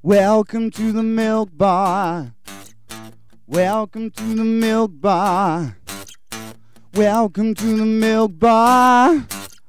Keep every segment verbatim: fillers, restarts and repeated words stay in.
Welcome to the Milk Bar. Welcome to the Milk Bar. Welcome to the Milk Bar.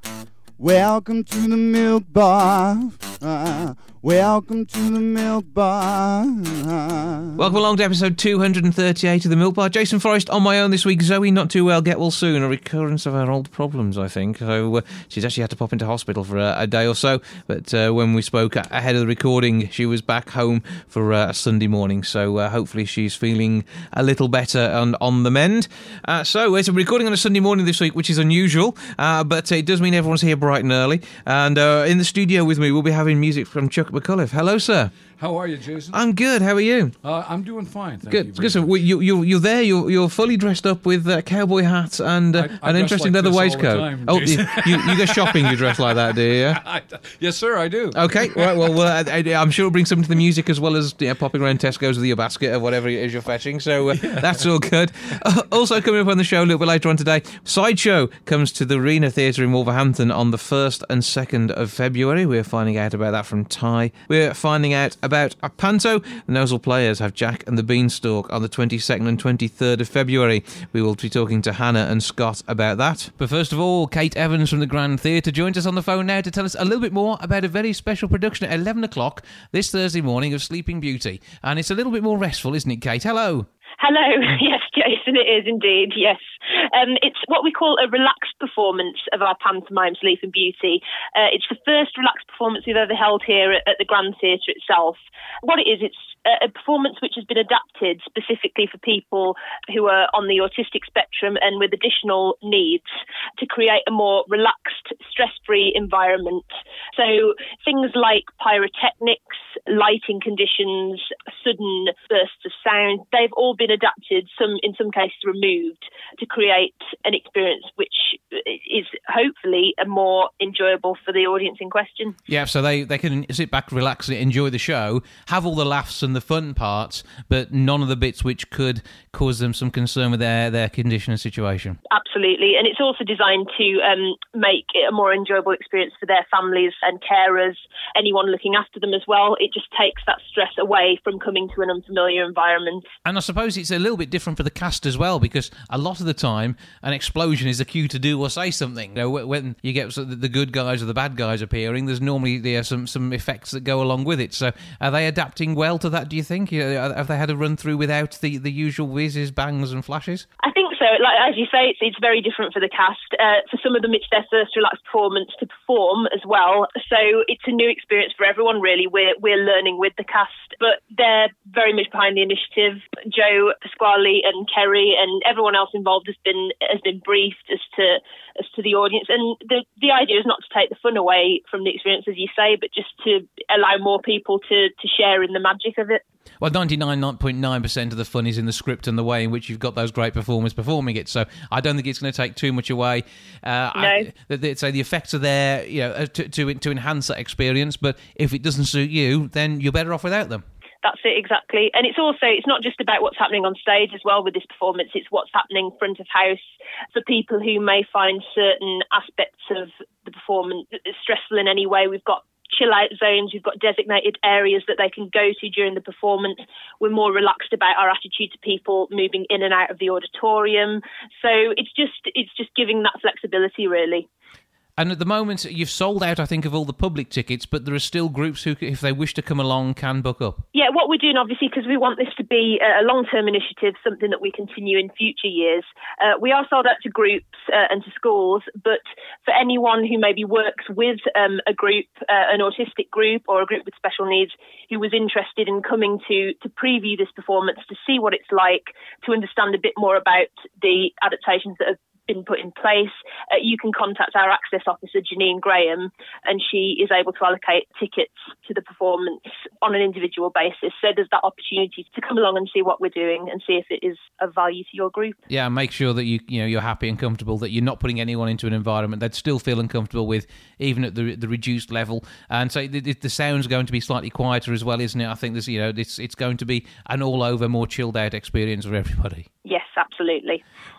Welcome to the Milk Bar. Uh, welcome to the Milk Bar. Welcome along to episode two hundred thirty-eight of the Milk Bar. Jason Forrest on my own this week. Zoe not too well, get well soon. A recurrence of her old problems, I think. So uh, she's actually had to pop into hospital for a, a day or so. But uh, when we spoke ahead of the recording, she was back home for uh, a Sunday morning. So uh, hopefully she's feeling a little better and on the mend. Uh, so it's a recording on a Sunday morning this week, which is unusual. Uh, but it does mean everyone's here bright and early. And uh, in the studio with me, we'll be having music from Chuck McCullough. Hello, sir. How are you, Jason? I'm good. How are you? Uh, I'm doing fine, thank good. you. Good. So you, you, you're there. You're, you're fully dressed up with a cowboy hat and uh, I, I an interesting like leather this all the waistcoat. time, oh, you, you, you go shopping. You dress like that, do you? I, yes, sir. I do. Okay. Right. Well, well I, I, I'm sure it'll bring something to the music as well as you know, popping around Tesco's with your basket or whatever it is you're fetching. So uh, yeah. That's all good. Uh, also coming up on the show a little bit later on today, Sideshow comes to the Arena Theatre in Wolverhampton on the first and second of February. We're finding out about that from Ty. We're finding out about a panto. The Nosal Players have Jack and the Beanstalk on the twenty-second and twenty-third of February. We will be talking to Hannah and Scott about that. But first of all, Kate Evans from the Grand Theatre joins us on the phone now to tell us a little bit more about a very special production at eleven o'clock this Thursday morning of Sleeping Beauty. And it's a little bit more restful, isn't it, Kate? Hello. Hello. Yes, Jason, it is indeed, yes. Um, it's what we call a relaxed performance of our pantomime Sleeping Beauty. Uh, it's the first relaxed performance we've ever held here at, at the Grand Theatre itself. What it is, it's a performance which has been adapted specifically for people who are on the autistic spectrum and with additional needs to create a more relaxed, stress-free environment. So things like pyrotechnics, lighting conditions, sudden bursts of sound, they've all been adapted, some in some cases removed, to create an experience which is hopefully a more enjoyable for the audience in question. Yeah, so they, they can sit back, relax, and enjoy the show, have all the laughs and the fun parts, but none of the bits which could cause them some concern with their, their condition and situation. Absolutely, and it's also designed to um, make it a more enjoyable experience for their families and carers, anyone looking after them as well. It just takes that stress away from coming to an unfamiliar environment. And I suppose it's a little bit different for the cast as well, because a lot of the time an explosion is a cue to do or say something. You know, when you get the good guys or the bad guys appearing, there's normally there some, some effects that go along with it. So are they adapting well to that, do you think? Have they had a run through without the, the usual whizzes, bangs and flashes? I think so. Like as you say, it's, it's very different for the cast. Uh, for some of them, it's their first relaxed performance to perform as well. So it's a new experience for everyone, really. We're we're learning with the cast, but they're very much behind the initiative. Joe Pasquale and Kerry and everyone else involved has been has been briefed as to as to the audience. And the the idea is not to take the fun away from the experience, as you say, but just to allow more people to, to share in the magic of it. Well, ninety-nine point nine percent of the fun is in the script and the way in which you've got those great performers performing it. So I don't think it's going to take too much away. Uh, no. I, they, so the effects are there, you know, to, to to enhance that experience. But if it doesn't suit you, then you're better off without them. That's it, exactly. And it's also, it's not just about what's happening on stage as well with this performance, it's what's happening front of house for people who may find certain aspects of the performance stressful in any way. We've got chill out zones, we've got designated areas that they can go to during the performance. We're more relaxed about our attitude to people moving in and out of the auditorium. So it's just, it's just giving that flexibility, really. And at the moment, you've sold out, I think, of all the public tickets, but there are still groups who, if they wish to come along, can book up. Yeah, what we're doing, obviously, because we want this to be a long-term initiative, something that we continue in future years. Uh, we are sold out to groups uh, and to schools, but for anyone who maybe works with um, a group, uh, an autistic group or a group with special needs, who was interested in coming to, to preview this performance, to see what it's like, to understand a bit more about the adaptations that have been put in place, uh, you can contact our access officer, Janine Graham, and she is able to allocate tickets to the performance on an individual basis. So there's that opportunity to come along and see what we're doing and see if it is of value to your group. Yeah, make sure that you you know you're happy and comfortable, that you're not putting anyone into an environment they'd still feel uncomfortable with, even at the the reduced level. And so the, the sound's going to be slightly quieter as well, isn't it? I think there's you know it's it's going to be an all over, more chilled out experience for everybody. Yes, absolutely.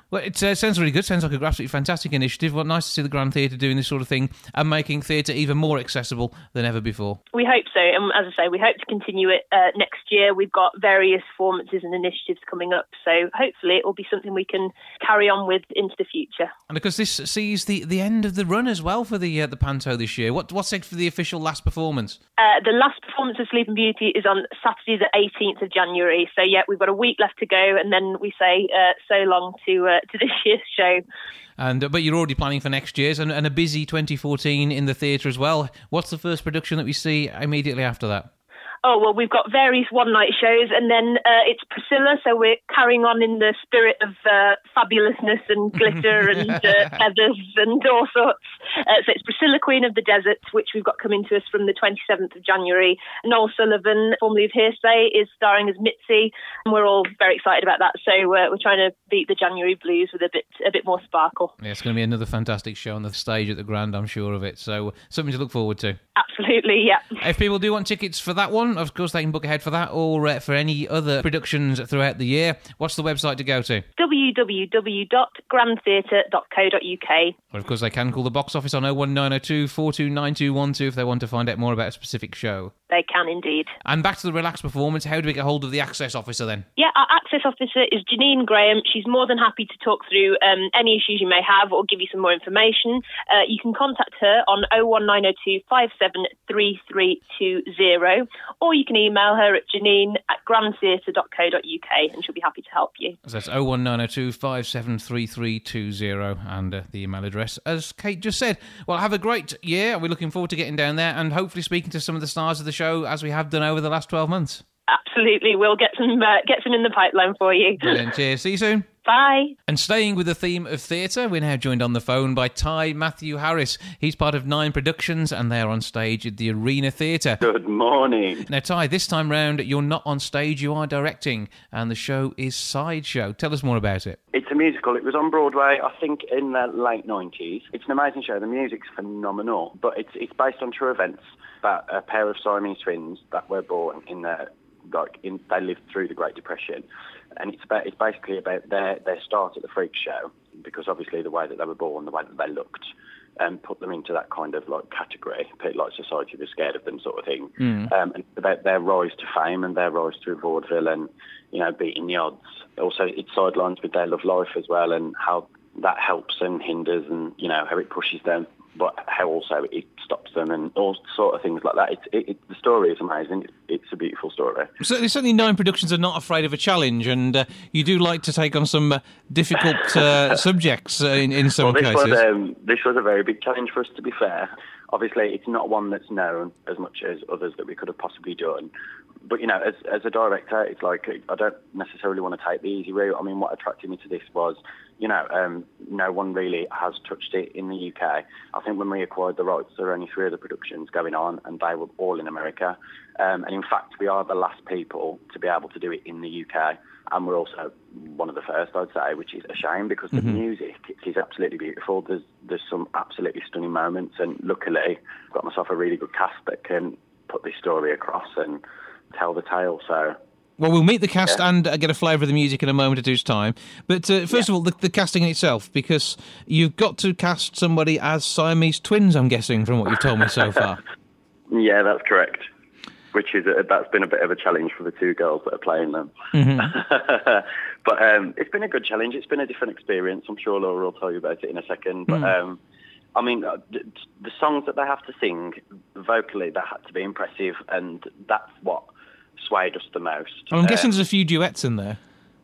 Well, it uh, sounds really good. Sounds like a absolutely fantastic initiative. Well, nice to see the Grand Theatre doing this sort of thing and making theatre even more accessible than ever before. We hope so. And as I say, we hope to continue it uh, next year. We've got various performances and initiatives coming up. So hopefully it will be something we can carry on with into the future. And because this sees the, the end of the run as well for the uh, the Panto this year. What What's next for the official last performance? Uh, the last performance of Sleeping Beauty is on Saturday the eighteenth of January. So yeah, we've got a week left to go. And then we say uh, so long to uh, to this year's show. And uh, but you're already planning for next year's and, and a busy twenty fourteen in the theatre as well. What's the first production that we see immediately after that? Oh, well, we've got various one-night shows, and then uh, it's Priscilla, so we're carrying on in the spirit of uh, fabulousness and glitter and uh, feathers and all sorts. Uh, so it's Priscilla, Queen of the Desert, which we've got coming to us from the twenty-seventh of January. Noel Sullivan, formerly of Hearsay, is starring as Mitzi, and we're all very excited about that. So uh, we're trying to beat the January blues with a bit a bit more sparkle. Yeah, it's going to be another fantastic show on the stage at the Grand, I'm sure of it. So something to look forward to. Absolutely, yeah. If people do want tickets for that one, of course they can book ahead for that, or uh, for any other productions throughout the year. What's the website to go to? w w w dot grand theatre dot co dot u k. Well, of course they can call the box office on oh one nine oh two, four two nine two one two if they want to find out more about a specific show. They can indeed. And back to the relaxed performance, how do we get hold of the access officer then? Yeah, our access officer is Janine Graham. She's more than happy to talk through um, any issues you may have or give you some more information. Uh, you can contact her on oh one nine oh two, five seven three three two oh, or you can email her at janine at grand theatre dot co dot u k and she'll be happy to help you. So that's oh one nine oh two, five seven three three two oh and uh, the email address, as Kate just said. Well, have a great year. We're looking forward to getting down there and hopefully speaking to some of the stars of the show as we have done over the last twelve months. Absolutely. We'll get some uh, get some in the pipeline for you. Brilliant. Cheers. See you soon. Bye. And staying with the theme of theatre, we're now joined on the phone by Ty Matthew Harris. He's part of Nine Productions and they're on stage at the Arena Theatre. Good morning. Now, Ty, this time round, you're not on stage, you are directing, and the show is Sideshow. Tell us more about it. It's a musical. It was on Broadway, I think, in the late nineties. It's an amazing show. The music's phenomenal, but it's it's based on true events about a pair of Siamese twins that were born in the, like, in, they lived through the Great Depression. And it's about, it's basically about their, their start at the freak show, because obviously the way that they were born, the way that they looked, um, put them into that kind of like category, like society was scared of them sort of thing. Mm. Um, and about their rise to fame and their rise to vaudeville and, you know, beating the odds. Also, it sidelines with their love life as well and how that helps and hinders and, you know, how it pushes them, but how also it stops them and all sort of things like that. It, it, it, the story is amazing. It, it's a beautiful story. Certainly, certainly Nine Productions are not afraid of a challenge, and uh, you do like to take on some uh, difficult uh, subjects uh, in, in some well, this cases. Was, um, this was a very big challenge for us, to be fair. Obviously, it's not one that's known as much as others that we could have possibly done. But, you know, as as a director, it's like, I don't necessarily want to take the easy route. I mean, what attracted me to this was, you know, um, no one really has touched it in the U K. I think when we acquired the rights, there were only three other productions going on, and they were all in America. Um, and in fact, we are the last people to be able to do it in the U K. And we're also one of the first, I'd say, which is a shame because mm-hmm. the music is absolutely beautiful. There's there's some absolutely stunning moments, and luckily, I've got myself a really good cast that can put this story across and tell the tale. So. Well, we'll meet the cast yeah. and uh, get a flavour of the music in a moment or two's time. But uh, first yeah. of all, the, the casting in itself, because you've got to cast somebody as Siamese twins, I'm guessing, from what you've told me so far. Yeah, that's correct. Which is a, that's been a bit of a challenge for the two girls that are playing them. Mm-hmm. But um, it's been a good challenge. It's been a different experience. I'm sure Laura will tell you about it in a second. But mm. um, I mean, uh, the songs that they have to sing vocally, they had to be impressive, and that's what swayed us the most. I'm um, guessing there's a few duets in there.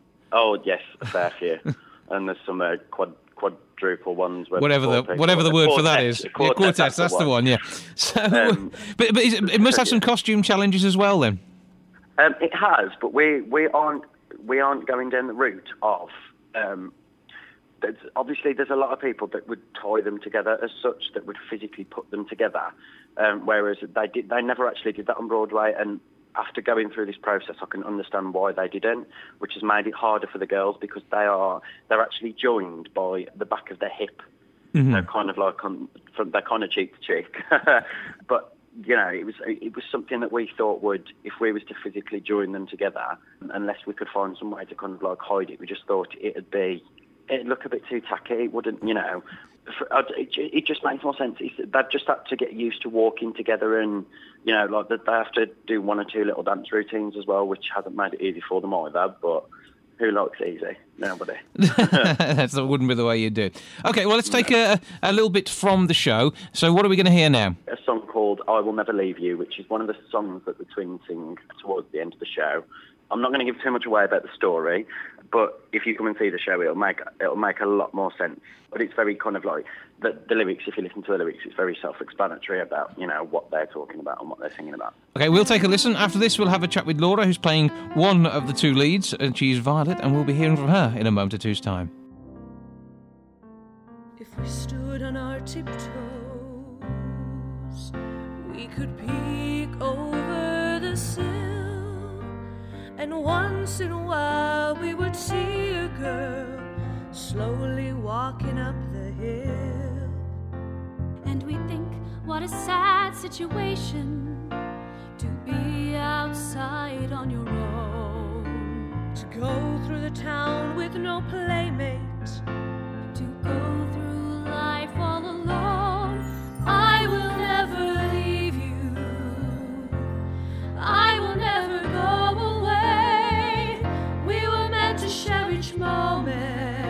Oh yes, a fair few, and there's some uh, quad quadruple ones. Whatever the people, whatever the word quartet, for that is. Quartet, yeah, quartet that's, that's the one. Yeah. So, um, but but it must have some costume challenges as well, then. Um, it has, but we we aren't we aren't going down the route of. Um, there's, obviously, there's a lot of people that would tie them together as such, that would physically put them together, um, whereas they did they never actually did that on Broadway. And after going through this process, I can understand why they didn't, which has made it harder for the girls because they are they're actually joined by the back of their hip. Mm-hmm. They're kind of like on, from they're kind of cheek to cheek. But you know, it was it was something that we thought would, if we was to physically join them together, unless we could find some way to kind of like hide it, we just thought it'd be it'd look a bit too tacky. It wouldn't, you know. For, I'd, it, it just makes more sense. It's, they've just had to get used to walking together, and you know, like they have to do one or two little dance routines as well, which hasn't made it easy for them either. But who likes easy? Nobody. That wouldn't be the way you do it. Okay, well, let's take a, a little bit from the show. So what are we going to hear now? A song called I Will Never Leave You, which is one of the songs that the twins sing towards the end of the show. I'm not going to give too much away about the story, but if you come and see the show, it'll make it'll make a lot more sense. But it's very kind of like, the, the lyrics, if you listen to the lyrics, it's very self-explanatory about, you know, what they're talking about and what they're singing about. Okay, we'll take a listen. After this, we'll have a chat with Laura, who's playing one of the two leads, and she's Violet, and we'll be hearing from her in a moment or two's time. If we stood on our tiptoes, we could peek over the sill, and once in a while we would see a girl slowly walking up the hill. And we think, what a sad situation to be outside on your own, to go through the town with no playmate, to go through life all alone. I will never leave you, I will never go away. We were meant to share each moment,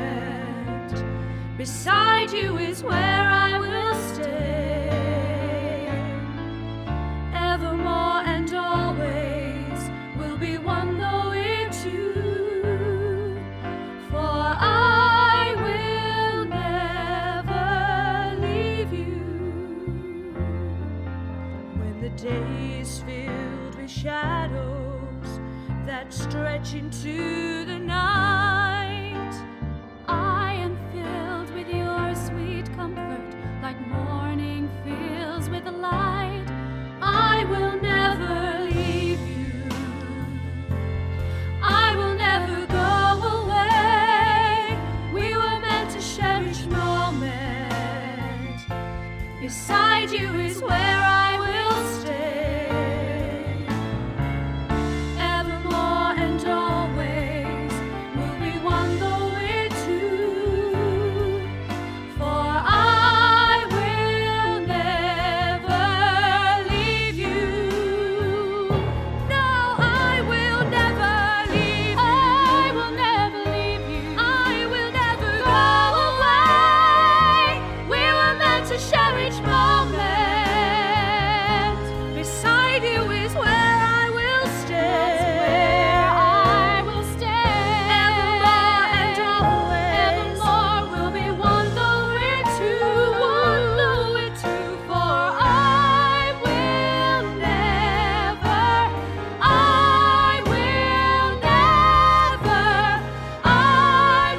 beside you is where I will stay. Evermore and always will be one though we're two, for I will never leave you. When the day is filled with shadows that stretch into the night, I am filled with your sweet comfort, like morning fills with the light. I will never leave you, I will never go away. We were meant to share each moment, beside you is where I will stay. Evermore and always will be one though we're two, for I will never leave you. No, I will never leave you. I will never leave you. I will never go away. We were meant to share each moment, beside you is where I will stay. That's where I will stay. Evermore and always. Evermore will be one though we're two. One though we're two. For I will never, I will never, I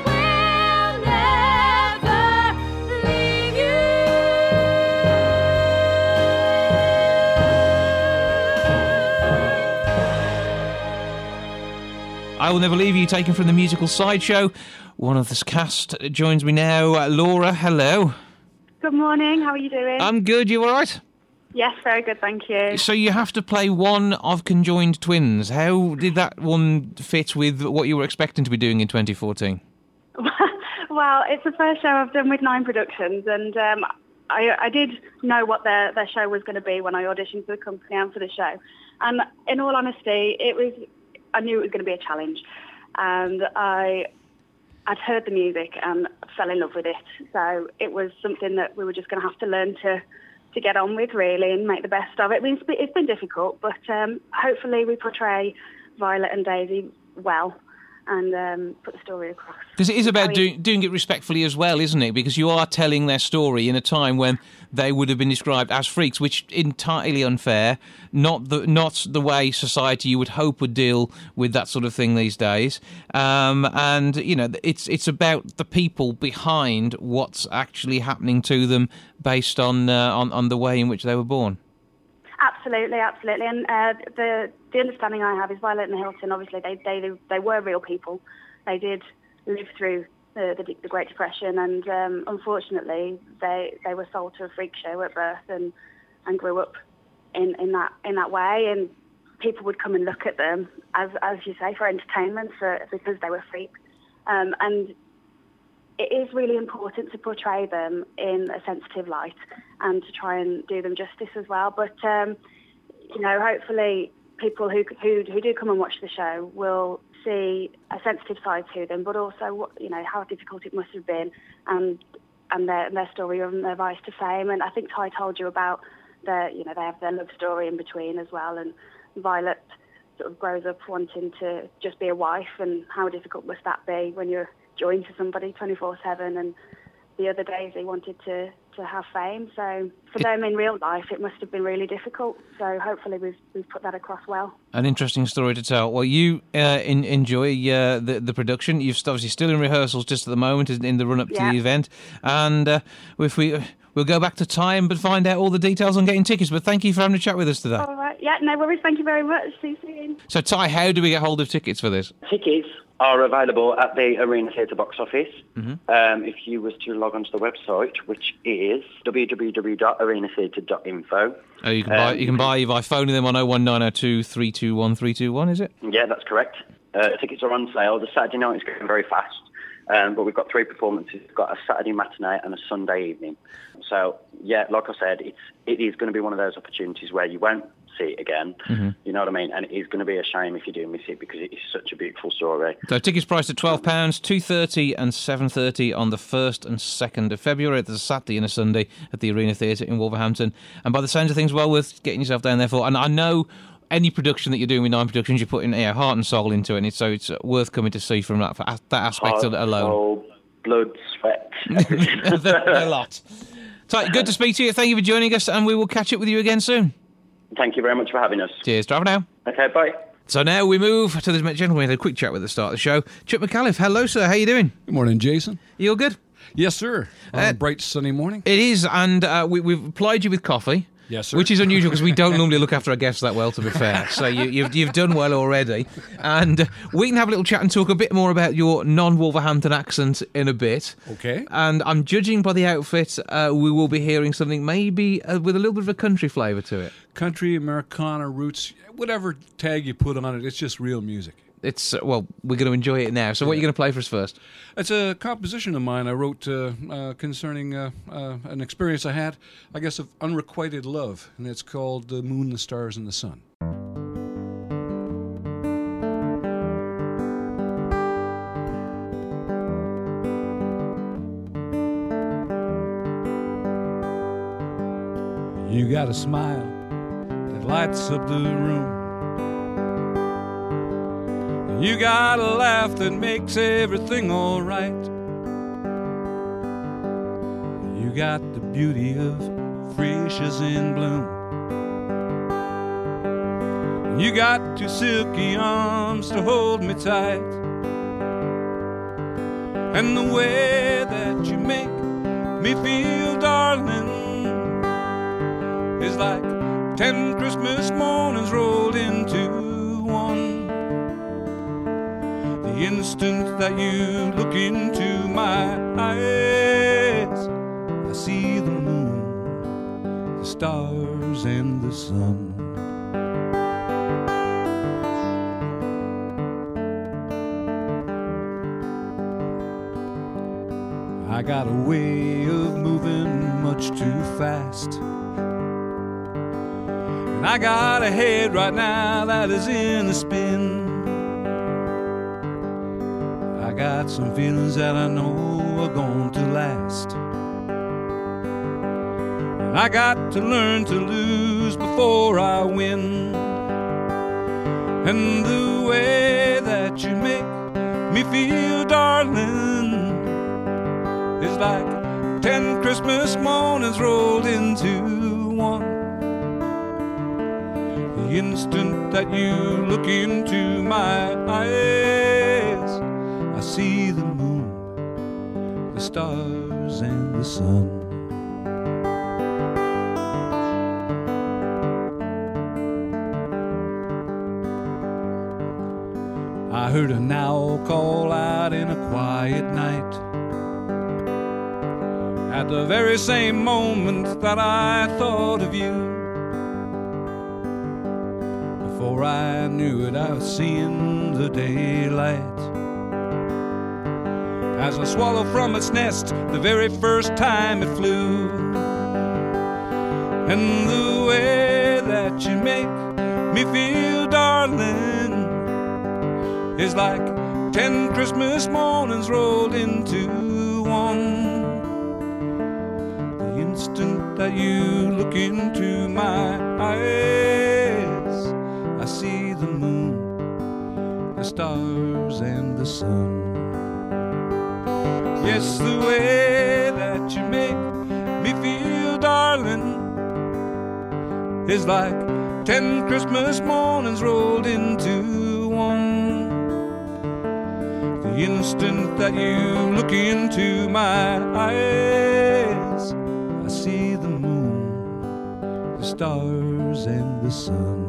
will never leave I Will Never Leave You, taken from the musical Sideshow. One of this cast joins me now. Uh, Laura, hello. Good morning, how are you doing? I'm good, you all right? Yes, very good, thank you. So you have to play one of conjoined twins. How did that one fit with what you were expecting to be doing in twenty fourteen? Well, it's the first show I've done with Nine Productions, and um, I, I did know what their, their show was going to be when I auditioned for the company and for the show. And in all honesty, it was I knew it was going to be a challenge. And I, I'd heard the music and fell in love with it. So it was something that we were just going to have to learn to, to get on with, really, and make the best of it. I mean, it's been, it's been difficult, but um, hopefully we portray Violet and Daisy well and um, put the story across. Because it is about I mean, doing, doing it respectfully as well, isn't it? Because you are telling their story in a time when they would have been described as freaks, which is entirely unfair, not the not the way society you would hope would deal with that sort of thing these days. Um, and, you know, it's it's about the people behind what's actually happening to them based on uh, on, on the way in which they were born. Absolutely, absolutely. And uh, the the understanding I have is Violet and Hilton, obviously, they they they were real people. They did live through the, the, the Great Depression, and um, unfortunately, they they were sold to a freak show at birth and, and grew up in, in that in that way. And people would come and look at them, as as you say, for entertainment, for, because they were freaks. Um, and it is really important to portray them in a sensitive light and to try and do them justice as well. But, um, you know, hopefully people who, who who do come and watch the show will see a sensitive side to them, but also, you know, how difficult it must have been and and their, their story and their rise to fame. And I think Ty told you about their, you know, they have their love story in between as well. And Violet sort of grows up wanting to just be a wife, and how difficult must that be when you're joined to somebody twenty-four seven, and the other Daisy wanted to, to have fame. So for them in real life, it must have been really difficult. So hopefully we've we've put that across well. An interesting story to tell. Well, you uh, in, enjoy uh, the the production. You're obviously still in rehearsals just at the moment, in the run up to Yeah. the event, and uh, if we we'll go back to time but find out all the details on getting tickets. But thank you for having a chat with us today. All right. Yeah, no worries. Thank you very much. See you soon. So, Ty, how do we get hold of tickets for this? Tickets are available at the Arena Theatre box office. Mm-hmm. Um, if you was to log onto the website, which is w w w dot arena theatre dot info. Oh, you can buy Um, you can buy by phoning them on oh one nine oh two, three two one, three two one, is it? Yeah, that's correct. Uh, tickets are on sale. The Saturday night is going very fast, um, but we've got three performances. We've got a Saturday matinee and a Sunday evening. So, yeah, like I said, it's it is going to be one of those opportunities where you won't see it again. Mm-hmm. You know what I mean? And it is going to be a shame if you do miss it, because it is such a beautiful story. So tickets priced at twelve pounds, two thirty and seven thirty on the first and second of February. There's a Saturday and a Sunday at the Arena Theatre in Wolverhampton. And by the sounds of things, well worth getting yourself down there for. And I know any production that you're doing with Nine Productions, you're putting, you know, heart and soul into it, and so it's worth coming to see from that, that aspect Heart, of it alone. soul, blood, sweat. a lot. So, good to speak to you. Thank you for joining us, and we will catch up with you again soon. Thank you very much for having us. Cheers. Drive now. Okay, bye. So now we move to this gentleman. We had a quick chat with the start of the show. Chuck McAuliffe. Hello, sir. How you doing? Good morning, Jason. You all good? Yes, sir. On Uh, a bright, sunny morning. It is, and uh, we, we've applied you with coffee. Yes, sir. Which is unusual because we don't normally look after our guests that well, to be fair. So you, you've you've done well already, and uh, we can have a little chat and talk a bit more about your non-Wolverhampton accent in a bit. Okay. And I'm judging by the outfit, uh, we will be hearing something maybe uh, with a little bit of a country flavour to it. Country, Americana, roots, whatever tag you put on it, it's just real music. It's uh, well, we're going to enjoy it now. So, what are you going to play for us first? It's a composition of mine I wrote uh, uh, concerning uh, uh, an experience I had, I guess, of unrequited love, and it's called "The Moon, the Stars, and the Sun." You got a smile that lights up the room. You got a laugh that makes everything all right. You got the beauty of freesias in bloom. You got two silky arms to hold me tight. And the way that you make me feel, darling, is like ten Christmas mornings rolled into one. The instant that you look into my eyes, I see the moon, the stars, and the sun. I got a way of moving much too fast, and I got a head right now that is in a spin. I got some feelings that I know are going to last, and I got to learn to lose before I win. And the way that you make me feel, darling, is like ten Christmas mornings rolled into one. The instant that you look into my eyes, I see the moon, the stars, and the sun. I heard an owl call out in a quiet night, at the very same moment that I thought of you. Before I knew it, I was seeing the daylight, as a swallow from its nest the very first time it flew. And the way that you make me feel, darling, is like ten Christmas mornings rolled into one. The instant that you look into my eyes, I see the moon, the stars, and the sun. Yes, the way that you make me feel, darling, is like ten Christmas mornings rolled into one. The instant that you look into my eyes, I see the moon, the stars, and the sun.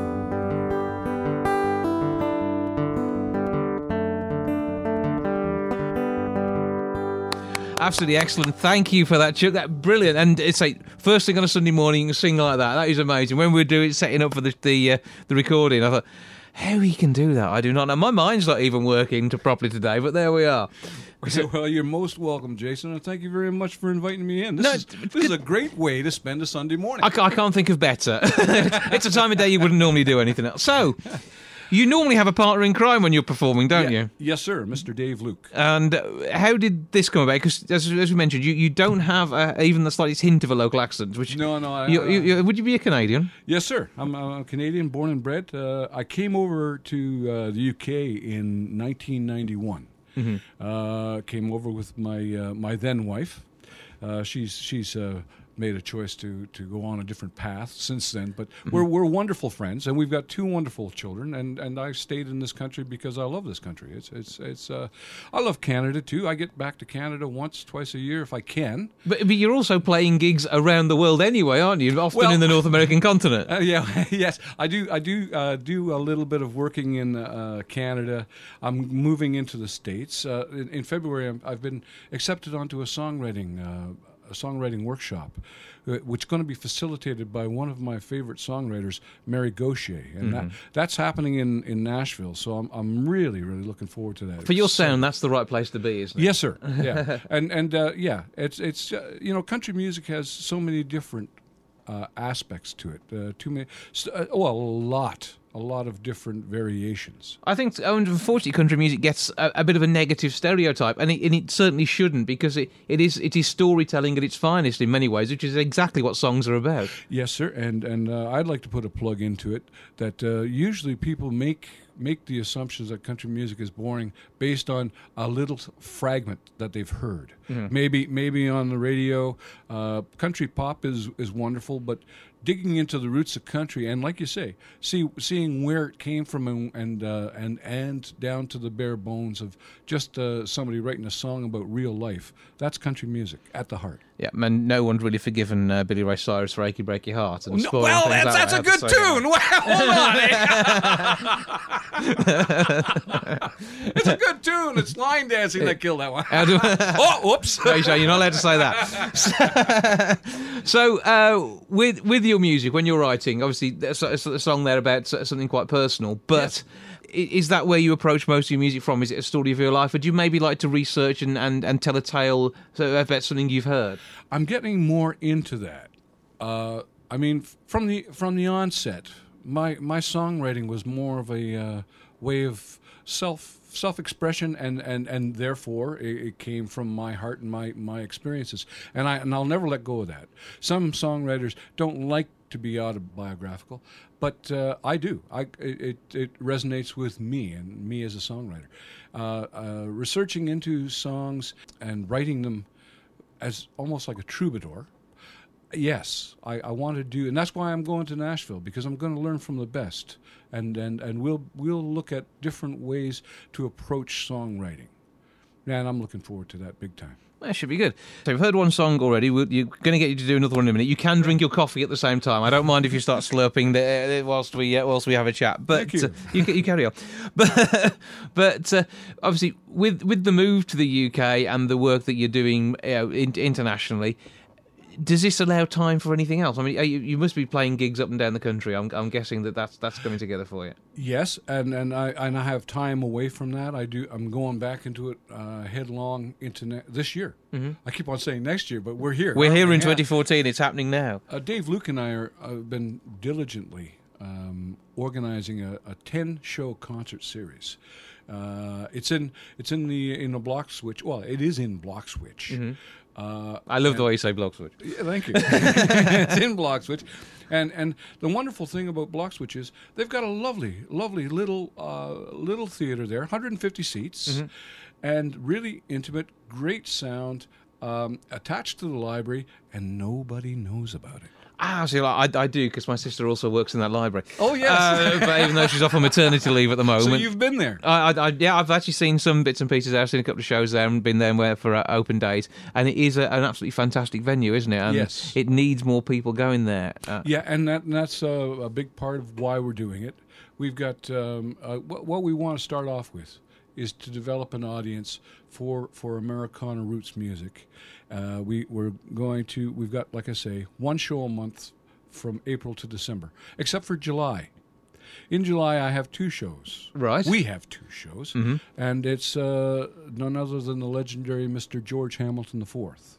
Absolutely excellent. Thank you for that, Chuck. That brilliant. And it's like first thing on a Sunday morning, you can sing like that. That is amazing. When we were doing setting up for the the, uh, the recording, I thought, how he can do that, I do not know. My mind's not even working to properly today, but there we are. Well, you're most welcome, Jason, and thank you very much for inviting me in. This, No, is, it's- this is a great way to spend a Sunday morning. I, ca- I can't think of better. It's a time of day you wouldn't normally do anything else. So, you normally have a partner in crime when you're performing, don't Yeah. you? Yes, sir, Mister Dave Luke. And uh, how did this come about? Because as, as we mentioned, you, you don't have uh, even the slightest hint of a local accent. Which No, no, I- you, you, you, would you be a Canadian? Yes, sir. I'm a Canadian, born and bred. Uh, I came over to uh, the U K in nineteen ninety-one. Mm-hmm. Uh, came over with my uh, my then wife. Uh, she's she's uh, made a choice to, to go on a different path since then. But Mm-hmm. we're we're wonderful friends, and we've got two wonderful children. And, and I stayed in this country because I love this country. It's it's it's. Uh, I love Canada too. I get back to Canada once, twice a year if I can. But, but you're also playing gigs around the world anyway, aren't you? Often Well- in the North American continent. Uh, yeah, yes, I do. I do uh, do a little bit of working in uh, Canada. I'm moving into the States uh, in, in February. I'm, I've been accepted onto a songwriting uh, a songwriting workshop, uh, which is going to be facilitated by one of my favorite songwriters, Mary Gaucher, and that, that's happening in, in Nashville. So I'm I'm really really looking forward to that. For your It's, uh, sound, that's the right place to be, isn't it? Yes, sir. Yeah, and and uh, yeah, it's it's uh, you know, country music has so many different uh, aspects to it. Uh, too many, st- uh, well, a lot, a lot of different variations. I think, oh, unfortunately, country music gets a, a bit of a negative stereotype, and it, and it certainly shouldn't, because it, it is it is storytelling at its finest in many ways, which is exactly what songs are about. Yes, sir. And and uh, I'd like to put a plug into it that uh, usually people make make the assumptions that country music is boring based on a little fragment that they've heard. Maybe maybe on the radio. Uh, country pop is is wonderful, but digging into the roots of country and, like you say, see seeing where it came from and and uh, and, and down to the bare bones of just uh, somebody writing a song about real life. That's country music at the heart. Yeah, man, no one's really forgiven uh, Billy Ray Cyrus for Achy Breaky Heart. And No, spoiling well, things that's, that that's a way, I have good to say. tune. Well, hold on. It's a good tune. It's line dancing that killed that one. How do- Oh, whoops. No, you're not allowed to say that. So, uh, with with your music, when you're writing, obviously, there's a, a song there about something quite personal, but i is that where you approach most of your music from? Is it a story of your life, or do you maybe like to research and, and, and tell a tale about something you've heard? I'm getting more into that. Uh, I mean, f- from the from the onset, my my songwriting was more of a uh, way of self self expression, and, and, and therefore it, it came from my heart and my, my experiences, and I and I'll never let go of that. Some songwriters don't like to be autobiographical, but uh, I do. I it, it it resonates with me and me as a songwriter. Uh, uh, researching into songs and writing them as almost like a troubadour. Yes, I, I want to do, and that's why I'm going to Nashville, because I'm going to learn from the best, and, and, and we'll we'll look at different ways to approach songwriting. And I'm looking forward to that big time. That should be good. So we've heard one song already. We're going to get you to do another one in a minute. You can drink your coffee at the same time. I don't mind if you start slurping the, uh, whilst we uh, whilst we have a chat. But Thank you. Uh, you, you carry on. But but uh, obviously, with with the move to the U K and the work that you're doing uh, in, internationally, does this allow time for anything else? I mean, you, you must be playing gigs up and down the country. I'm, I'm guessing that that's that's coming together for you. Yes, and, and I and I have time away from that. I do. I'm going back into it uh, headlong into ne- this year. Mm-hmm. I keep on saying next year, but we're here. We're here in yeah. twenty fourteen. It's happening now. Uh, Dave Luke and I are have been diligently um, organizing a, a ten show concert series. Uh, it's in it's in the in the Block Switch. Well, it is in Block Switch. Mm-hmm. Uh, I love the way you say Block Switch. Yeah, thank you. It's in Block Switch, and and the wonderful thing about Block Switch is they've got a lovely, lovely little uh, little theater there, one hundred fifty seats, mm-hmm. and really intimate, great sound, um, attached to the library, and nobody knows about it. Ah, see, like, I, I do, because my sister also works in that library. Oh, yes. Uh, but even though she's off on maternity leave at the moment. So you've been there? I, I, I, yeah, I've actually seen some bits and pieces there. I've seen a couple of shows there and been there where, for uh, open days. And it is a, an absolutely fantastic venue, isn't it? And yes. It needs more people going there. Uh, yeah, and, that, and that's a, a big part of why we're doing it. We've got, um, uh, what, what we want to start off with is to develop an audience for, for Americana roots music. Uh, we, we're going to, we've got, like I say, one show a month from April to December, except for July. In July, I have two shows. Right. We have two shows, mm-hmm. and it's uh, none other than the legendary Mister George Hamilton the Fourth.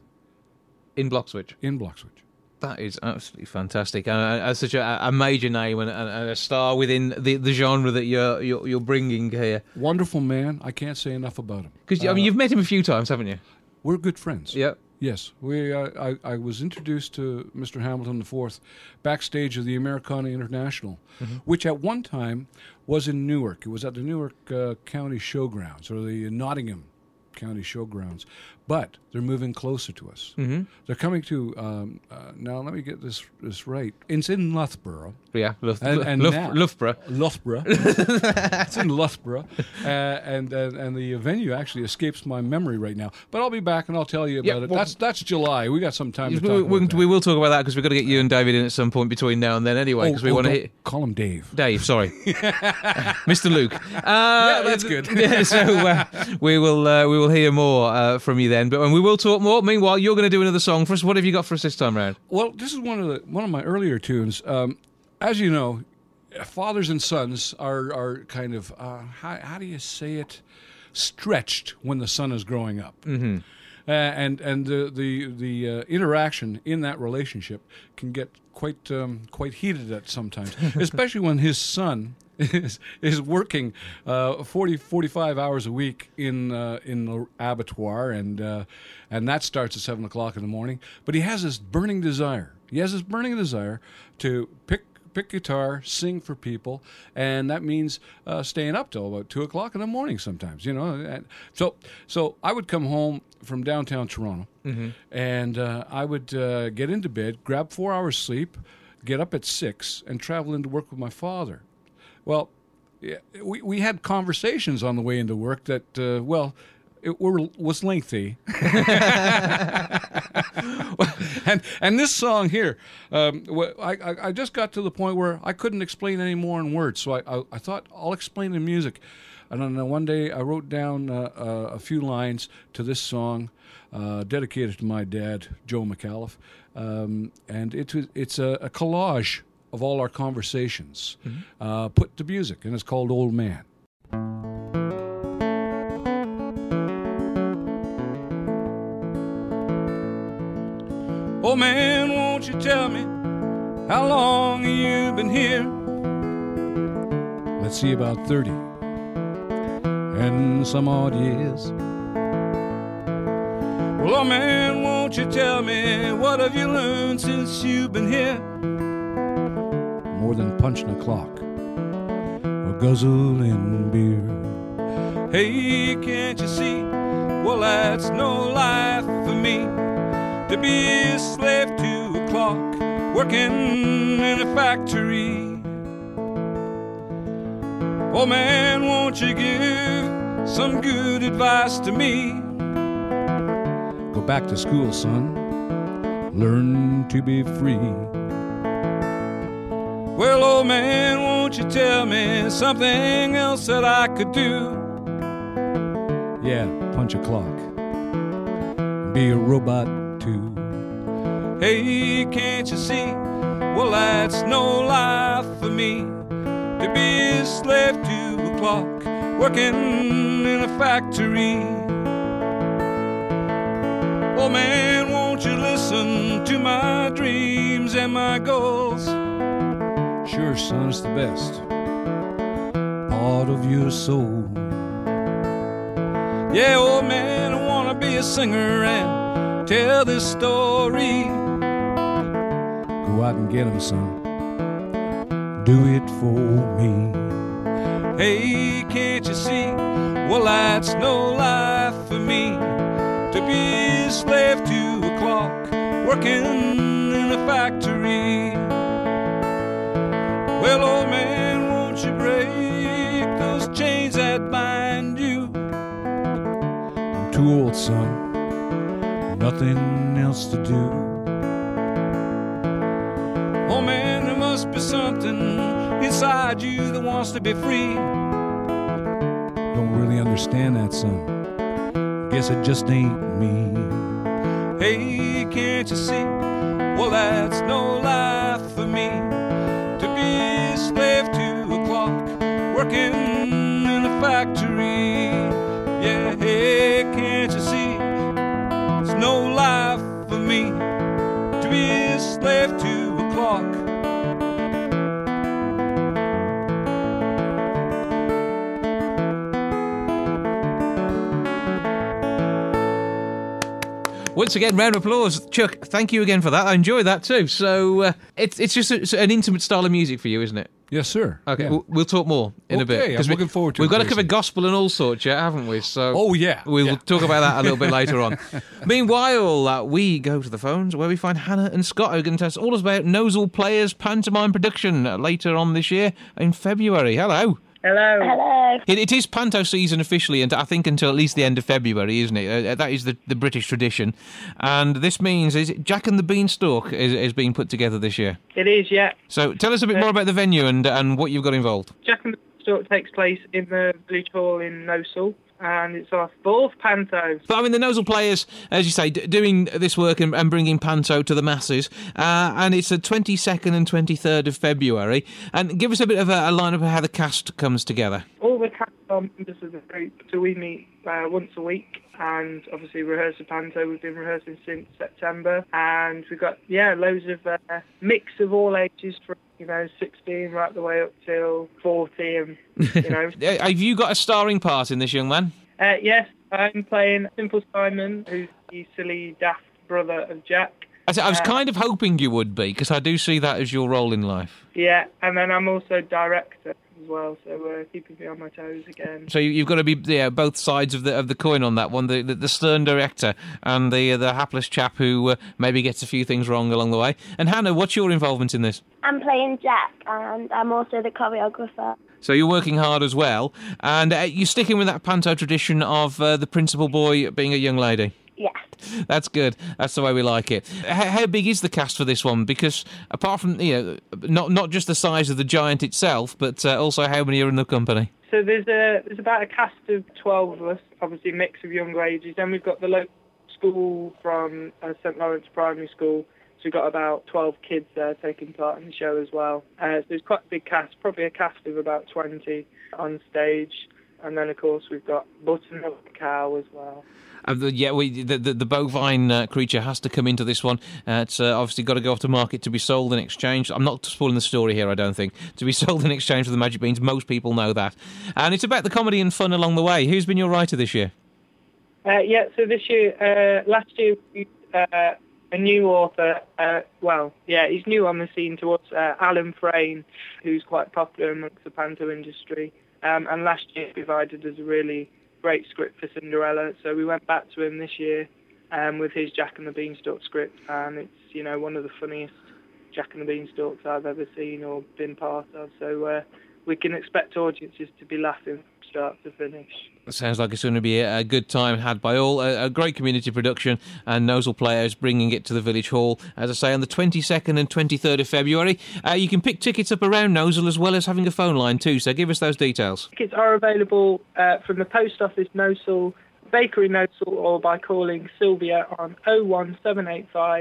In Block Switch? In Block Switch. That is absolutely fantastic. Uh, as such a, a major name and, and a star within the, the genre that you're, you're you're bringing here. Wonderful man. I can't say enough about him. Because uh, I mean, you've met him a few times, haven't you? We're good friends. Yeah. Yes, we. Uh, I, I was introduced to Mister Hamilton the Fourth backstage of the Americana International, mm-hmm. which at one time was in Newark. It was at the Newark uh, County Showgrounds, or the Nottingham County Showgrounds. But they're moving closer to us. Mm-hmm. They're coming to, um, uh, now let me get this this right. It's in Loughborough. Yeah, Louth- and, and Louth- now, Loughborough. Loughborough. It's in Loughborough. Uh, and, uh, and the venue actually escapes my memory right now. But I'll be back and I'll tell you about yeah, it. Well, that's that's July. We got some time to we, talk we, about that. We will talk about that because we've got to get you and David in at some point between now and then anyway, because oh, we oh, want to hit... Call him Dave. Dave, sorry. Mister Luke. Uh, yeah, that's good. Yeah, so uh, we will uh, we will hear more uh, from you then, but and we will talk more. Meanwhile, you're going to do another song for us. What have you got for us this time round? Well, this is one of the one of my earlier tunes. Um, as you know, fathers and sons are are kind of uh, how how do you say it? Stretched when the son is growing up. Mm-hmm. Uh, and and the the the uh, interaction in that relationship can get quite um, quite heated at sometimes, especially when his son is is working uh, forty, forty-five hours a week in uh, in the abattoir, and uh, and that starts at seven o'clock in the morning. But he has this burning desire. He has this burning desire to pick. pick guitar, sing for people, and that means uh, staying up till about two o'clock in the morning sometimes, you know. And so so I would come home from downtown Toronto, mm-hmm. and uh, I would uh, get into bed, grab four hours sleep, get up at six, and travel into work with my father. Well, we, we had conversations on the way into work that, uh, well, it were, was lengthy. and and this song here, um, I, I, I just got to the point where I couldn't explain any more in words. So I, I, I thought, I'll explain in music. And then one day I wrote down uh, uh, a few lines to this song, uh, dedicated to my dad, Joe McAuliffe. Um, and it, it's a, a collage of all our conversations, mm-hmm. uh, put to music, and it's called Old Man. Oh man, won't you tell me how long you've been here? Let's see, about thirty and some odd years. Well, oh man, won't you tell me what have you learned since you've been here? More than punching a clock or guzzling beer. Hey, can't you see? Well, that's no life for me. To be a slave to a clock, working in a factory. Oh man, won't you give some good advice to me? Go back to school, son. Learn to be free. Well, oh man, won't you tell me something else that I could do? Yeah, punch a clock. Be a robot. Hey, can't you see? Well, that's no life for me, to be a slave to a clock, working in a factory. Oh man, won't you listen to my dreams and my goals? Sure, son, it's the best part of your soul. Yeah, old man, I wanna be a singer and tell this story. Go out and get him, son. Do it for me. Hey, can't you see? Well, that's no life for me, to be a slave to a clock, working in a factory. Well, old man, won't you break those chains that bind you? I'm too old, son, nothing else to do. Oh man, there must be something inside you that wants to be free. Don't really understand that, son. Guess it just ain't me. Hey, can't you see? Well, that's no life for me, to be a slave to a clock, working in a factory. Yeah, hey, can't you see? It's no life for me, to be a slave to a clock. Once again, round of applause. Chuck, thank you again for that. I enjoy that too. So uh, it's it's just a, it's an intimate style of music for you, isn't it? Yes, sir. Okay, Yeah. we'll, we'll talk more in Okay, a bit. 'cause I'm looking forward to We've it, got to Jason. cover gospel and all sorts, yeah, haven't we? So Oh, yeah. we'll Yeah. talk about that a little bit later on. Meanwhile, uh, we go to the phones where we find Hannah and Scott, who are going to tell us all about Nosal Players pantomime production uh, later on this year in February. Hello. Hello. Hello. It, it is panto season officially, and I think until at least the end of February, isn't it? Uh, that is the, the British tradition. And this means is it Jack and the Beanstalk is, is being put together this year. It is, yeah. So tell us a bit more about the venue and and what you've got involved. Jack and the Beanstalk takes place in the Village Hall in Nosal, and it's our fourth panto. But I mean, the Nosal Players, as you say, d- doing this work and, and bringing panto to the masses, uh, and it's the twenty-second and twenty-third of February. And give us a bit of a, a line of how the cast comes together. All the cast are members of the group, so we meet uh, once a week and obviously rehearse the panto. We've been rehearsing since September, and we've got, yeah, loads of uh, mix of all ages from, you know, sixteen right the way up till forty, and, you know. Uh, Have you got a starring part in this, young man? Uh, yes, I'm playing Simple Simon, who's the silly, daft brother of Jack. I s- I was Uh, kind of hoping you would be, because I do see that as your role in life. Yeah, and then I'm also director as well, so uh, keeping me on my toes again. So you, you've got to be yeah, both sides of the of the coin on that one, the the, the stern director and the uh, the hapless chap who uh, maybe gets a few things wrong along the way. And Hannah, what's your involvement in this? I'm playing Jack, and I'm also the choreographer. So you're working hard as well, and uh, you're sticking with that panto tradition of uh, the principal boy being a young lady. Yeah. That's good. That's the way we like it. How, how big is the cast for this one? Because apart from, you know, not not just the size of the giant itself, but uh, also how many are in the company? So there's a there's about a cast of twelve of us, obviously a mix of younger ages. Then we've got the local school from uh, Saint Lawrence Primary School. So we've got about twelve kids there taking part in the show as well. Uh, so it's quite a big cast, probably a cast of about twenty on stage. And then, of course, we've got Buttermilk Cow as well. Uh, the, yeah, we, the, the, the bovine uh, creature has to come into this one. Uh, it's uh, obviously got to go off to market to be sold in exchange. I'm not spoiling the story here, I don't think. To be sold in exchange for the magic beans. Most people know that. And it's about the comedy and fun along the way. Who's been your writer this year? Uh, yeah, so this year, uh, last year, we, uh, a new author, uh, well, yeah, he's new on the scene to us, uh, Alan Frayne, who's quite popular amongst the panto industry. Um, and last year he provided us a really great script for Cinderella, so we went back to him this year um, with his Jack and the Beanstalk script, and it's, you know, one of the funniest Jack and the Beanstalks I've ever seen or been part of, so uh, we can expect audiences to be laughing from start to finish. It sounds like it's going to be a, a good time had by all. A, a great community production, and Nosal Players bringing it to the Village Hall, as I say, on the twenty-second and twenty-third of February. Uh, you can pick tickets up around Nosal as well as having a phone line too, so give us those details. Tickets are available uh, from the Post Office Nosal, Bakery Nosal, or by calling Sylvia on oh one seven eight five,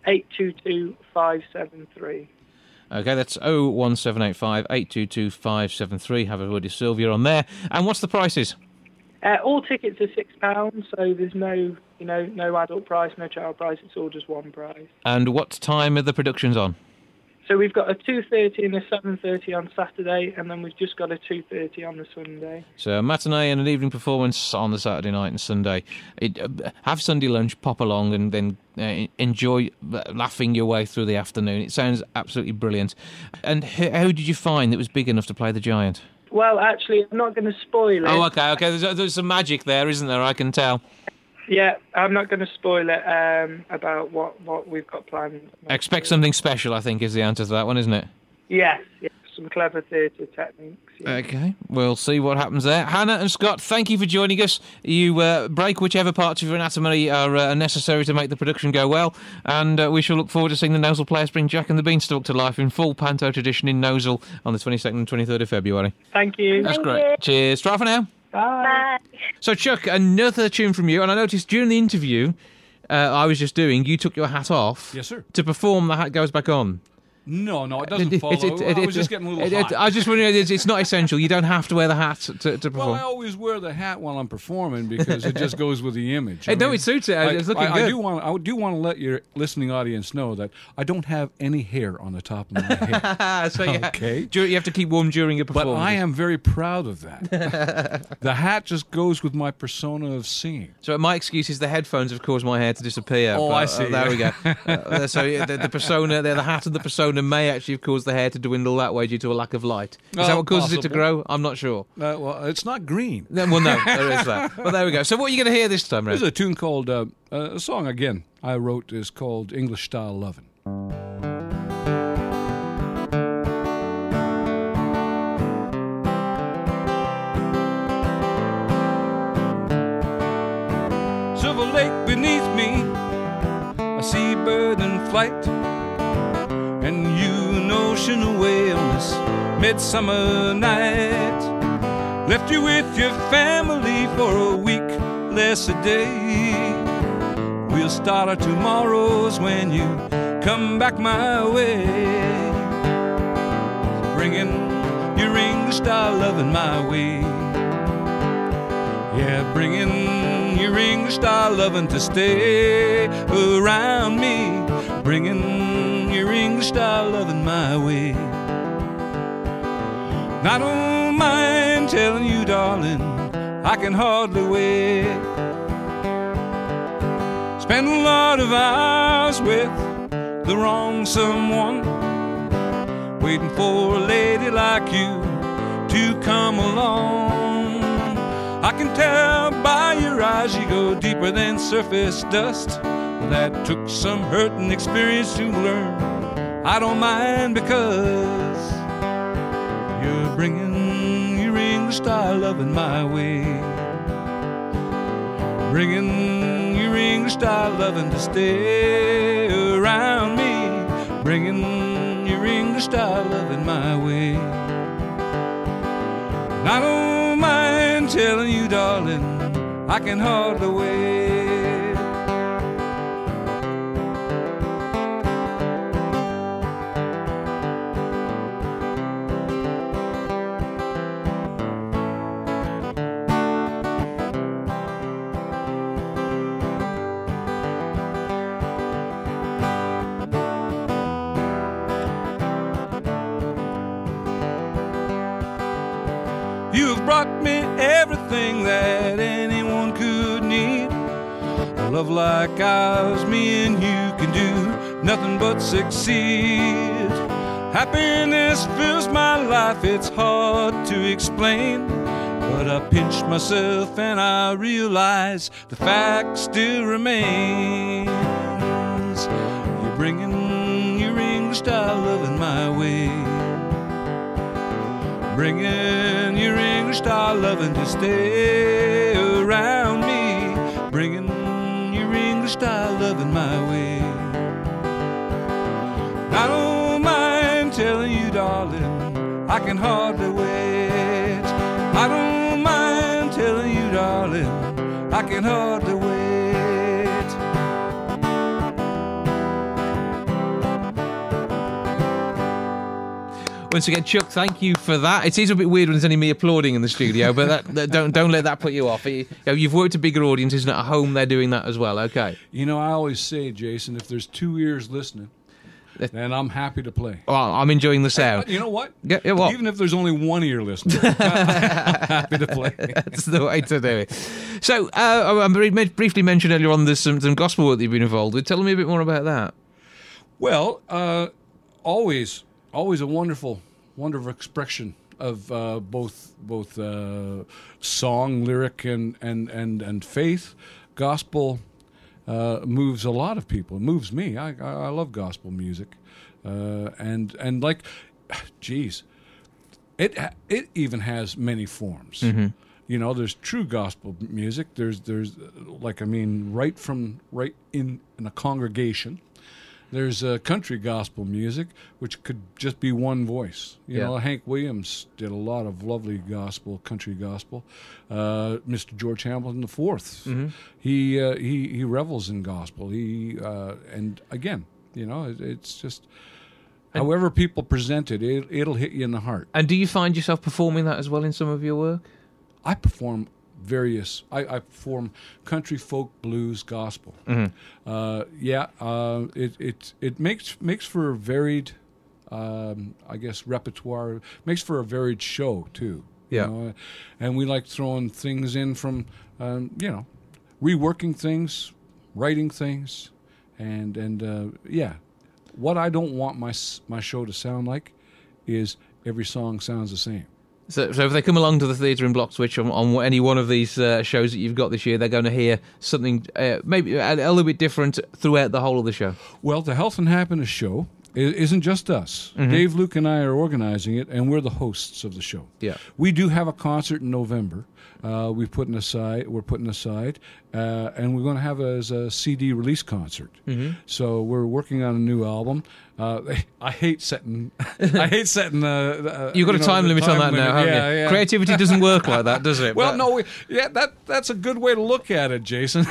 eight two two, five seven three. Okay, that's oh one seven eight five, eight two two, five seven three. Have a word with Sylvia on there. And what's the prices? Uh, all tickets are six pounds, so there's no, you know, no adult price, no child price. It's all just one price. And what time are the productions on? So we've got a two thirty and a seven thirty on Saturday, and then we've just got a two thirty on the Sunday. So a matinee and an evening performance on the Saturday night and Sunday. It, uh, have Sunday lunch, pop along, and then uh, enjoy laughing your way through the afternoon. It sounds absolutely brilliant. And h- how did you find it was big enough to play the Giant? Well, actually, I'm not going to spoil it. Oh, okay, okay. There's, there's some magic there, isn't there? I can tell. Yeah, I'm not going to spoil it um, about what, what we've got planned. Expect something special, I think, is the answer to that one, isn't it? Yes, yes, some clever theatre techniques. Yeah. Okay, we'll see what happens there. Hannah and Scott, thank you for joining us. You uh, break whichever parts of your anatomy are uh, necessary to make the production go well, and uh, we shall look forward to seeing the Nosal Players bring Jack and the Beanstalk to life in full panto tradition in Nosal on the twenty-second and twenty-third of February. Thank you. That's Thank great. you. Cheers. Try for now. Bye. So, Chuck, another tune from you, and I noticed during the interview uh, I was just doing, you took your hat off. Yes, sir. To perform, the hat goes back on. No, no, it doesn't It- follow. it- it- I it- was just getting a little it- it- hot. I was just wondering, it's, it's not essential. You don't have to wear the hat to, to perform. Well, I always wear the hat while I'm performing because it just goes with the image. Hey, I no, mean, it suits it. I, It's looking I, good. I do want. I do want to let your listening audience know that I don't have any hair on the top of my head. so you, Okay. dur- you have to keep warm during your But performance. I am very proud of that. The hat just goes with my persona of singing. So my excuse is the headphones have caused my hair to disappear. Oh, but, I uh, see. there we go. Uh, so yeah, the, the persona, the, the hat and the persona may actually have caused the hair to dwindle that way due to a lack of light. Is Oh, that what causes it to possible. grow? I'm not sure. Uh, well, it's not green. No, well, no, there is that. But there we go. So what are you going to hear this time, Red? There's a tune called uh, uh, a song again I wrote is called English Style Lovin'. Silver Lake beneath me, a seabird in flight, and you an ocean away on this midsummer night. Left you with your family for a week, less a day. We'll start our tomorrows when you come back my way, bringing your English style loving my way. Yeah, bringing your English style loving to stay around me, bringing your English style loving my way. I don't mind telling you, darling, I can hardly wait. Spend a lot of hours with the wrong someone, waiting for a lady like you to come along. I can tell by your eyes you go deeper than surface dust. That took some hurt and experience to learn. I don't mind because you're bringing your English style loving my way, bringing your English style loving to stay around me, bringing your English style loving my way. And I don't mind telling you, darling, I can hardly wait. You have brought me everything that anyone could need. A love like ours, me and you can do nothing but succeed. Happiness fills my life, it's hard to explain. But I pinch myself and I realize the fact still remains. You're bringing your English style loving my way, bringing your English style loving to stay around me, bringing your English style loving my way. I don't mind telling you, darling, I can hardly wait. I don't mind telling you, darling, I can hardly wait. Once again, Chuck, thank you for that. It seems a bit weird when there's only me applauding in the studio, but that, that, don't don't let that put you off. You know, you've worked a bigger audiences, and at home they're doing that as well. Okay. You know, I always say, Jason, if there's two ears listening, then I'm happy to play. Well, I'm enjoying the sound. You know what? Yeah, yeah, what? Even if there's only one ear listening, I'm happy to play. That's the way to do it. So, uh, I very briefly mentioned earlier on there's some, some gospel work that you've been involved with. Tell me a bit more about that. Well, uh, always, always a wonderful, wonderful expression of uh, both both uh, song, lyric, and and and and faith. Gospel uh, moves a lot of people. It moves me. I I, I love gospel music, uh, and and like, geez, it it even has many forms. Mm-hmm. You know, there's true gospel music. There's there's like I mean, right from right in in a congregation. There's uh, country gospel music, which could just be one voice. You Yeah. know, Hank Williams did a lot of lovely gospel, country gospel. Uh, Mister George Hamilton the Fourth, Mm-hmm. he uh, he he revels in gospel. He uh, and again, you know, it, it's just however people present it, it, it'll hit you in the heart. And do you find yourself performing that as well in some of your work? I perform various. I, I perform country, folk, blues, gospel. Mm-hmm. Uh, yeah, uh, it it it makes makes for a varied, um, I guess, repertoire. Makes for a varied show too. Yeah. You know? And we like throwing things in from, um, you know, reworking things, writing things, and and uh, yeah, what I don't want my s- my show to sound like is every song sounds the same. So, so if they come along to the theatre in Bloxwich on, on any one of these uh, shows that you've got this year, they're going to hear something uh, maybe a, a little bit different throughout the whole of the show. Well, the Health and Happiness Show i- isn't just us. Mhm. Dave, Luke, and I are organizing it, and we're the hosts of the show. Yeah. We do have a concert in November. Uh, we've putting aside. We're putting aside, uh, and we're going to have it as a C D release concert. Mhm. So we're working on a new album. Uh, I hate setting. I hate setting. Uh, uh, You've got you a know, time the limit on that limit. now, haven't yeah, you? Yeah. Creativity doesn't work like that, does it? Well, But- no, we, yeah, that that's a good way to look at it, Jason.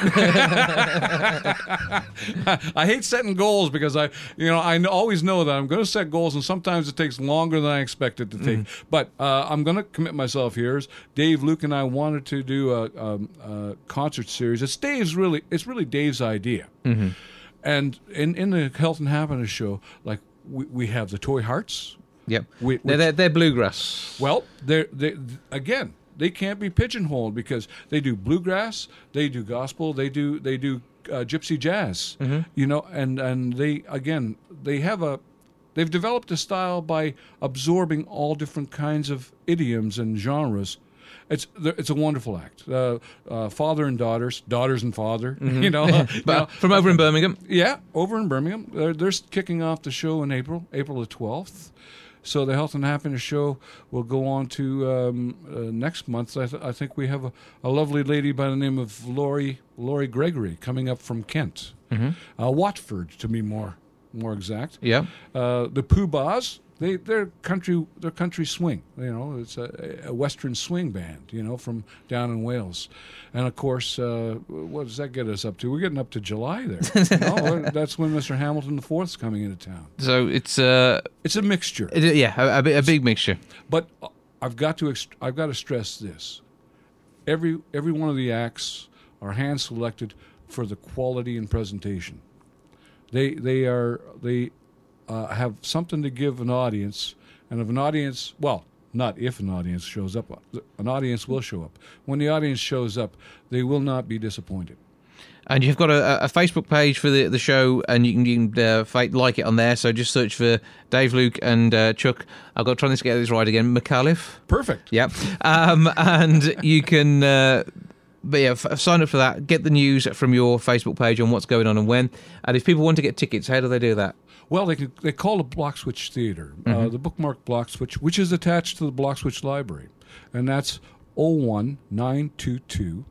I hate setting goals because I, you know, I kn- always know that I'm going to set goals, and sometimes it takes longer than I expect it to take. Mm-hmm. But uh, I'm going to commit myself here. Is Dave, Luke, and I wanted to do a, um, a concert series. It's Dave's really, it's really Dave's idea. Mm-hmm. And in in the Health and Happiness Show, like we, we have the Toy Hearts. Yep. We, They're, they're, they're bluegrass. Well, they're, they again, they can't be pigeonholed because they do bluegrass, they do gospel, they do they do uh, gypsy jazz. Mhm. You know, and and they again they have a they've developed a style by absorbing all different kinds of idioms and genres. It's it's a wonderful act. Uh, uh, father and daughters, daughters and father. Mhm. You know, you But know. from over in Birmingham. Yeah, over in Birmingham. They're, they're kicking off the show in April, April the twelfth. So the Health and Happiness Show will go on to um, uh, next month. I, th- I think we have a, a lovely lady by the name of Lori Lori Gregory coming up from Kent, Mhm. uh, Watford to be more more exact. Yeah. Uh, the Pooh Bahs. They they're country they're country swing, you know. It's a, a western swing band, you know, from down in Wales, and of course, uh, what does that get us up to? We're getting up to July there. You know? That's when Mister Hamilton the Fourth's coming into town. So it's uh, It's a mixture. it- yeah, a, a, bi- a big mixture. But I've got to ext- I've got to stress this: every every one of the acts are hand selected for the quality and presentation. They they are they. Uh, have something to give an audience, and if an audience, well, not if an audience shows up, an audience will show up. When the audience shows up, they will not be disappointed. And you've got a, a Facebook page for the, the show, and you can, you can uh, fa- like it on there. So just search for Dave, Luke, and uh, Chuck. I've got to try to get this right again. McAuliffe. Perfect. Yep. Um, and you can. Uh, But yeah, f- sign up for that. Get the news from your Facebook page on what's going on and when. And if people want to get tickets, how do they do that? Well, they can, they call the Bloxwich Theatre, uh, Mhm. the bookmark Bloxwich, which is attached to the Bloxwich Library, and that's oh one nine two two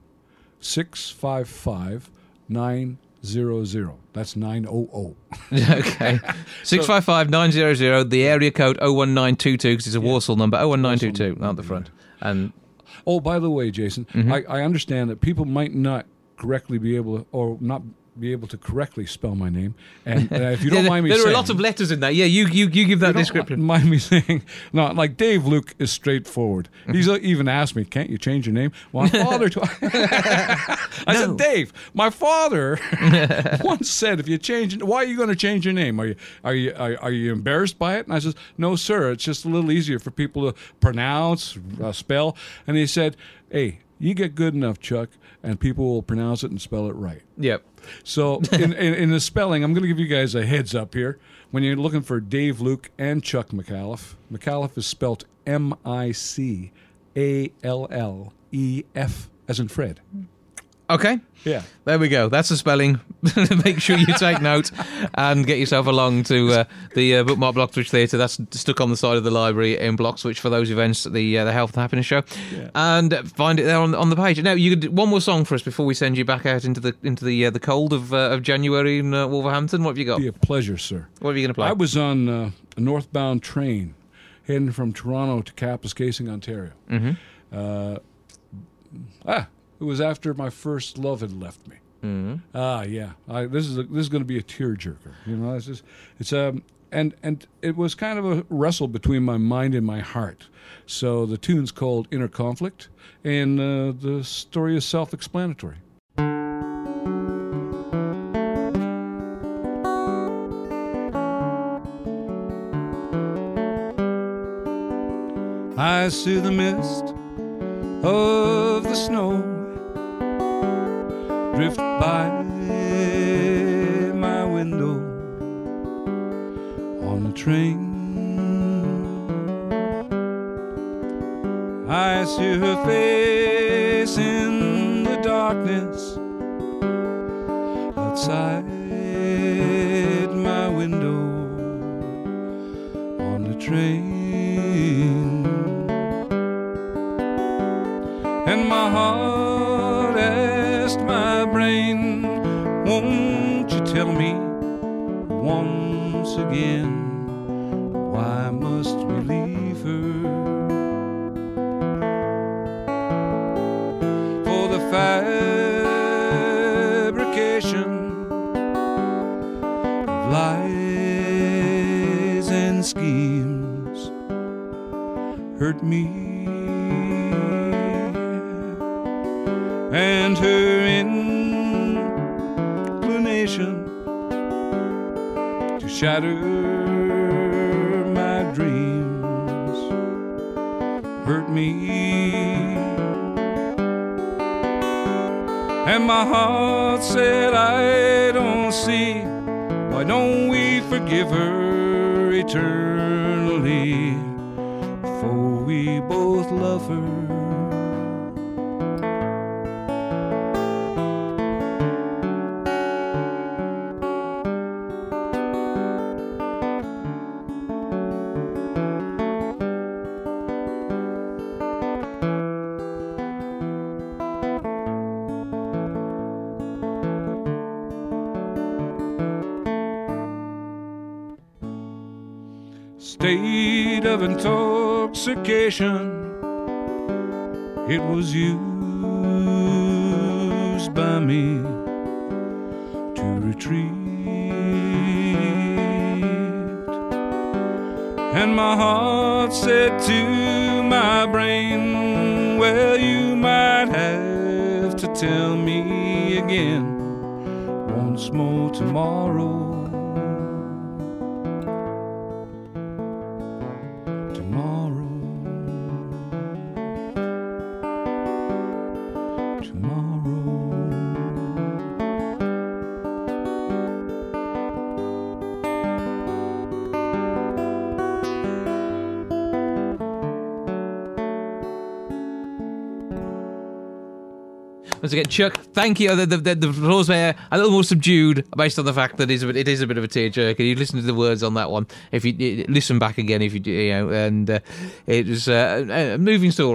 six five five nine zero zero. That's nine hundred. Okay. six five five nine zero zero, the area code oh one nine two two, because it's a Walsall number, oh one nine two two, out the front. And Oh, by the way, Jason, Mhm. I, I understand that people might not correctly be able to, or not be able to correctly spell my name. And uh, if you don't Yeah, mind me there saying... are a lot of letters in that. Yeah, you you, you give that you don't description. mind me saying... No, like Dave Luke is straightforward. He's uh, even asked me, can't you change your name? My father... To- I No. said, Dave, my father once said, if you change... Why are you going to change your name? Are you, are, you, are, are you embarrassed by it? And I said, no, sir. It's just a little easier for people to pronounce, uh, spell. And he said, hey, you get good enough, Chuck, and people will pronounce it and spell it right. Yep. So in, in, in the spelling, I'm going to give you guys a heads up here. When you're looking for Dave Luke and Chuck McAuliffe, McAuliffe is spelled M I C A L L E F as in Fred. Okay. Yeah. There we go. That's the spelling. Make sure you take note and get yourself along to uh, the uh, Bookmark Bloxwich Theatre. That's stuck on the side of the library in Bloxwich for those events, the uh, the Health and Happiness Show, Yeah. and find it there on on the page. Now, you could one more song for us before we send you back out into the into the uh, the cold of uh, of January in uh, Wolverhampton. What have you got? Be a pleasure, sir. What are you going to play? I was on uh, a northbound train heading from Toronto to Kapuskasing, Ontario. Mhm. Uh, ah, it was after my first love had left me. Mm-hmm. Ah, yeah. I, this is a, this is going to be a tearjerker. You know, it's just, it's um and and it was kind of a wrestle between my mind and my heart. So the tune's called Inner Conflict, and uh, the story is self-explanatory. I see the mist of the snow drift by my window on the train. I see her face in the darkness outside my window on the train. And my heart asked my brain, won't you tell me once again, why must we leave her? For the fabrication of lies and schemes hurt me. And her inclination to shatter my dreams hurt me. And my heart said, I don't see, why don't we forgive her eternally, for we both love her. State of intoxication, it was used by me to retreat. And my heart said to my brain, well, you might have to tell me again once more tomorrow. Once again, Chuck, thank you. The, the, the, the applause there, a little more subdued based on the fact that it is a bit, it is a bit of a tearjerker. You listen to the words on that one. If you listen back again, if you you know, and uh, it was uh, a moving story.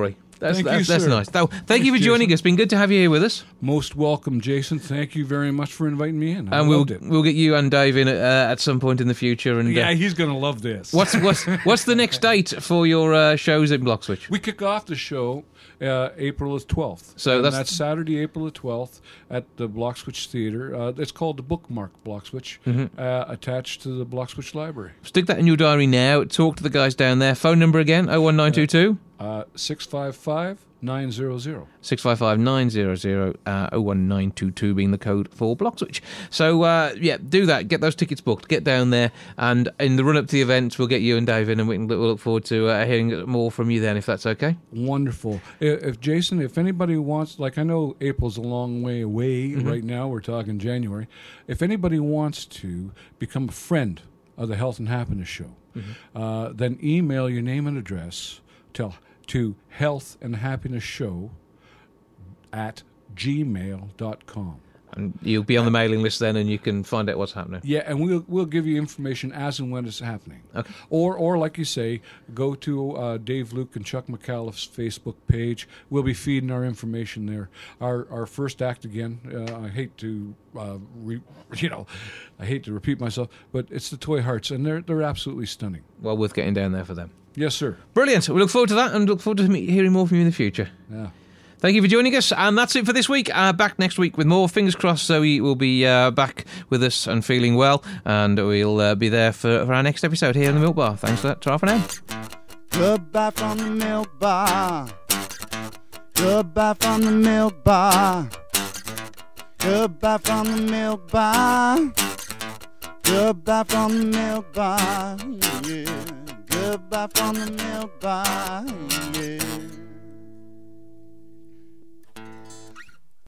That's, Thank that's, you, that's sir. nice. Now, thank Thanks, you for joining Jason. us. Been good to have you here with us. Most welcome, Jason. Thank you very much for inviting me in. I and we'll loved it. we'll get you and Dave in uh, at some point in the future. And Yeah, uh, he's going to love this. what's what's what's the next date for your uh, shows in Bloxwich? We kick off the show uh, April the twelfth. So And that's- that's Saturday, April the twelfth at the Bloxwich Theatre. Uh, it's called the Bookmark Bloxwich, Mm-hmm. uh, attached to the Bloxwich Library. Stick that in your diary now. Talk to the guys down there. Phone number again: oh one nine two two. Uh, six five five, nine hundred. six five five nine hundred, uh, oh one nine two two being the code for Bloxwich. So, uh, yeah, do that. Get those tickets booked. Get down there. And in the run-up to the event, we'll get you and Dave in, and we can, we'll look forward to uh, hearing more from you then, if that's okay. Wonderful. If, if Jason, if anybody wants, like I know April's a long way away Mm-hmm. right now, we're talking January. If anybody wants to become a friend of the Health and Happiness Show, Mm-hmm. uh, then email your name and address to, to health and happiness show at gmail dot com. And you'll be on the mailing list then, and you can find out what's happening. Yeah, and we'll we'll give you information as and when it's happening. Okay. Or or like you say, go to uh, Dave Luke and Chuck McAuliffe's Facebook page. We'll be feeding our information there. Our our first act again. Uh, I hate to uh, re, you know, I hate to repeat myself, but it's the Toy Hearts, and they're they're absolutely stunning. Well, worth getting down there for them. Yes, sir. Brilliant. We look forward to that, and look forward to me- hearing more from you in the future. Yeah. Thank you for joining us, and that's it for this week. Uh, back next week with more. Fingers crossed Zoe will be uh, back with us and feeling well, and we'll uh, be there for, for our next episode here in the Milk Bar. Thanks for that. Ta for now. Goodbye from the milk bar. Goodbye from the milk bar. Goodbye from the milk bar. Goodbye from the milk bar. Yeah. Goodbye from the milk bar. Yeah.